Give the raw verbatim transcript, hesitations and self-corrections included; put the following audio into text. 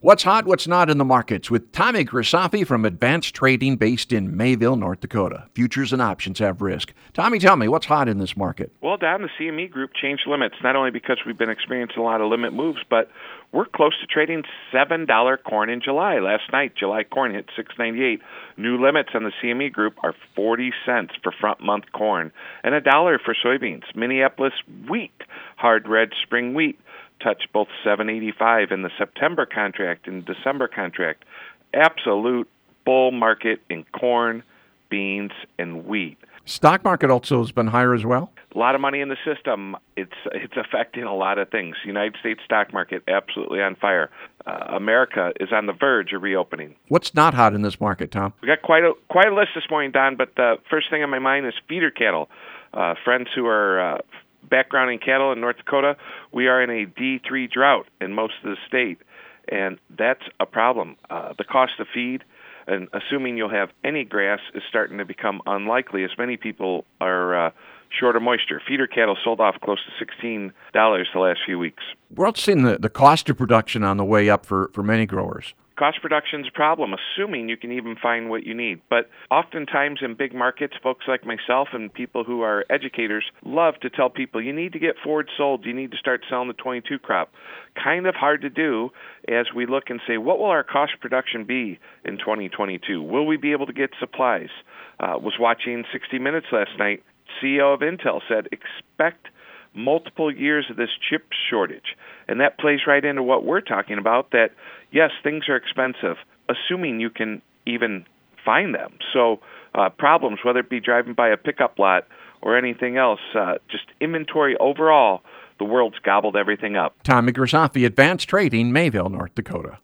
What's hot, what's not in the markets with Tommy Grisafi from Advanced Trading based in Mayville, North Dakota. Futures and options have risk. Tommy, tell me, what's hot in this market? Well, Don, the C M E Group changed limits, not only because we've been experiencing a lot of limit moves, but we're close to trading seven dollars corn in July. Last night, July corn hit six ninety-eight. New limits on the C M E Group are forty cents for front month corn and a dollar for soybeans. Minneapolis wheat, hard red spring wheat, touched both seven eighty-five in the September contract and December contract. Absolute bull market in corn, beans, and wheat. Stock market also has been higher as well? A lot of money in the system. It's it's affecting a lot of things. United States stock market absolutely on fire. Uh, America is on the verge of reopening. What's not hot in this market, Tom? We got quite a quite a list this morning, Don, but the first thing on my mind is feeder cattle. Uh, friends who are uh, background in cattle in North Dakota, we are in a D three drought in most of the state, and that's a problem. Uh, the cost of feed, and assuming you'll have any grass, is starting to become unlikely as many people are uh, short of moisture. Feeder cattle sold off close to sixteen dollars the last few weeks. We're also seeing the, the cost of production on the way up for, for many growers. Cost production's a problem, assuming you can even find what you need. But oftentimes in big markets, folks like myself and people who are educators love to tell people, you need to get forward sold. You need to start selling the twenty-two crop. Kind of hard to do as we look and say, what will our cost production be in twenty twenty-two? Will we be able to get supplies? Uh, was watching sixty minutes last night. C E O of Intel said, expect multiple years of this chip shortage. And that plays right into what we're talking about, that, yes, things are expensive, assuming you can even find them. So uh, problems, whether it be driving by a pickup lot or anything else, uh, just inventory overall, the world's gobbled everything up. Tommy Grisafi, Advanced Trading, Mayville, North Dakota.